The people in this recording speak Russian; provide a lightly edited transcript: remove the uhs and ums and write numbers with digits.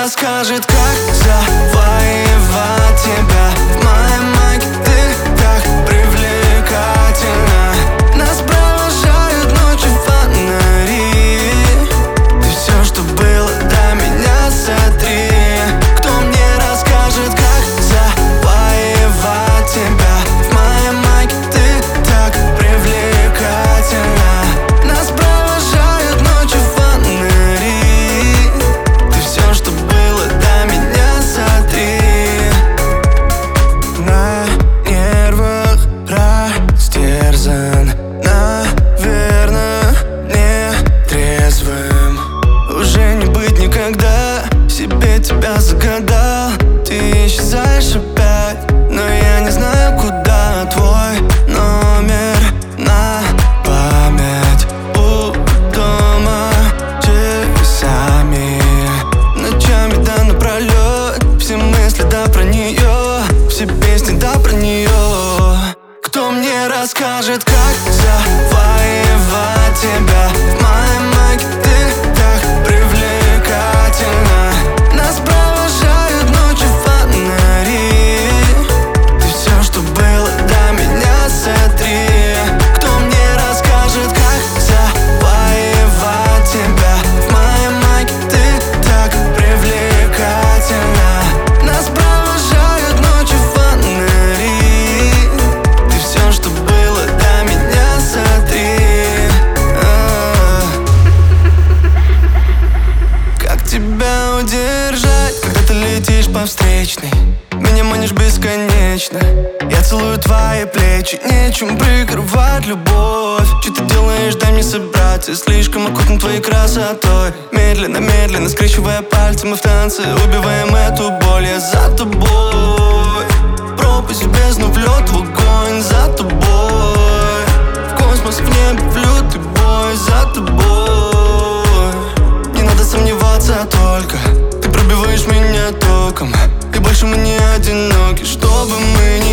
расскажет, как завоевать тебя. В моем майке ты так привлекательна. Нас провожают ночью фонари. Ты все, что было до меня, сотри. Кто мне расскажет, как завоевать тебя? В моем майке ты так привлекательна. Нас провожают ночью фонари. Ты все, что было до меня, сотри. На нервах растерзан, наверное, не трезвым. Уже не быть никогда, себе тебя загадал. Ты исчезаешь опять, но я не знаю, куда. Твой номер на память у дома часами, ночами да напролет. Все мысли да про нее, все песни да про нее. Кто мне расскажет, как завоевать тебя? В моем майке ты так привлекательна. Нас провожают ночью фонари. Ты все, что было до меня, сотри. Кто мне расскажет, как завоевать тебя? В моем майке ты так привлекательна. Нас провожают ночью фонари. Ты все, что было до меня, сотри. Как тебя удержать, когда ты летишь по встречной? Меня манишь бесконечно. Я целую твои плечи, нечем прикрывать любовь. Что ты делаешь, дай мне собраться. Слишком окутан твоей красотой. Медленно, медленно, скрещивая пальцы, мы в танце убиваем эту боль. Я за тобой, пропасть в бездну, в лед, в огонь. За тобой, в космос, в небо, в лютый бой. За тобой, не надо сомневаться только. Ты пробиваешь меня током, и больше мы не одиноки. Что бы мы